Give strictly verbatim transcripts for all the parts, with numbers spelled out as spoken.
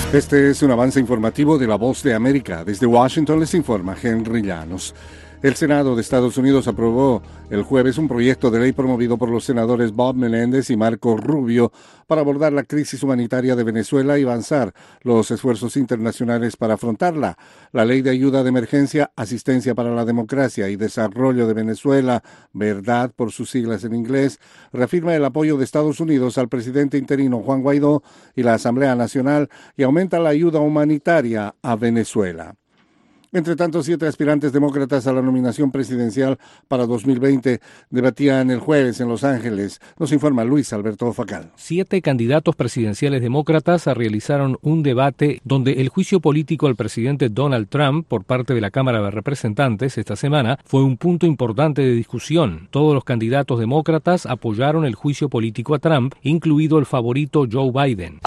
Este es un avance informativo de La Voz de América. Desde Washington les informa Henry Llanos. El Senado de Estados Unidos aprobó el jueves un proyecto de ley promovido por los senadores Bob Menéndez y Marco Rubio para abordar la crisis humanitaria de Venezuela y avanzar los esfuerzos internacionales para afrontarla. La Ley de Ayuda de Emergencia, Asistencia para la Democracia y Desarrollo de Venezuela, ¿verdad?, por sus siglas en inglés, reafirma el apoyo de Estados Unidos al presidente interino Juan Guaidó y la Asamblea Nacional y aumenta la ayuda humanitaria a Venezuela. Entre tanto, siete aspirantes demócratas a la nominación presidencial para dos mil veinte debatían el jueves en Los Ángeles. Nos informa Luis Alberto Facal. Siete candidatos presidenciales demócratas realizaron un debate donde el juicio político al presidente Donald Trump por parte de la Cámara de Representantes esta semana fue un punto importante de discusión. Todos los candidatos demócratas apoyaron el juicio político a Trump, incluido el favorito Joe Biden.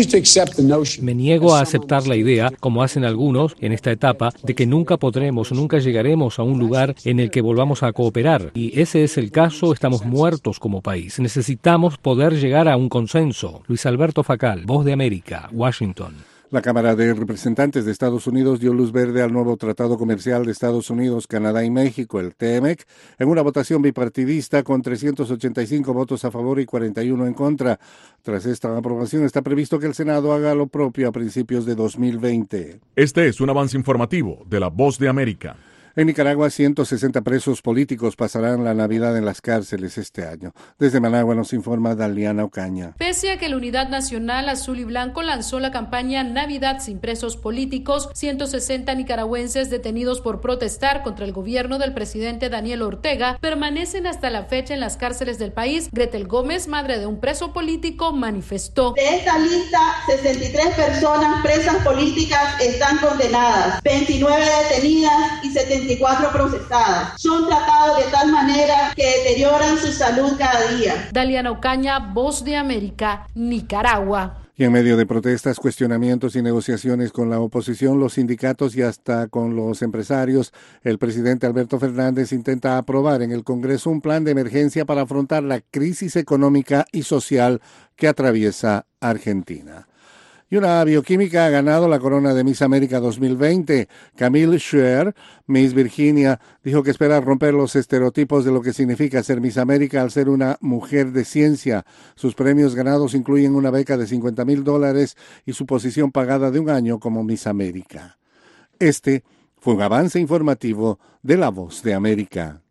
Me niego a aceptar la idea, como hacen algunos en esta etapa, de que nunca podremos, nunca llegaremos a un lugar en el que volvamos a cooperar. Y ese es el caso, estamos muertos como país. Necesitamos poder llegar a un consenso. Luis Alberto Facal, Voz de América, Washington. La Cámara de Representantes de Estados Unidos dio luz verde al nuevo Tratado Comercial de Estados Unidos, Canadá y México, el T M E C, en una votación bipartidista con trescientos ochenta y cinco votos a favor y cuarenta y uno en contra. Tras esta aprobación, está previsto que el Senado haga lo propio a principios de dos mil veinte. Este es un avance informativo de La Voz de América. En Nicaragua, ciento sesenta presos políticos pasarán la Navidad en las cárceles este año. Desde Managua nos informa Daliana Ocaña. Pese a que la Unidad Nacional Azul y Blanco lanzó la campaña Navidad sin presos políticos, ciento sesenta nicaragüenses detenidos por protestar contra el gobierno del presidente Daniel Ortega permanecen hasta la fecha en las cárceles del país. Gretel Gómez, madre de un preso político, manifestó: de esta lista, sesenta y tres personas presas políticas están condenadas, veintinueve detenidas y setenta y cuatro procesadas. Son tratados de tal manera que deterioran su salud cada día. Daliana Ocaña, Voz de América, Nicaragua. Y en medio de protestas, cuestionamientos y negociaciones con la oposición, los sindicatos y hasta con los empresarios, el presidente Alberto Fernández intenta aprobar en el Congreso un plan de emergencia para afrontar la crisis económica y social que atraviesa Argentina. Y una bioquímica ha ganado la corona de Miss América dos mil veinte. Camille Scher, Miss Virginia, dijo que espera romper los estereotipos de lo que significa ser Miss América al ser una mujer de ciencia. Sus premios ganados incluyen una beca de cincuenta mil dólares y su posición pagada de un año como Miss América. Este fue un avance informativo de La Voz de América.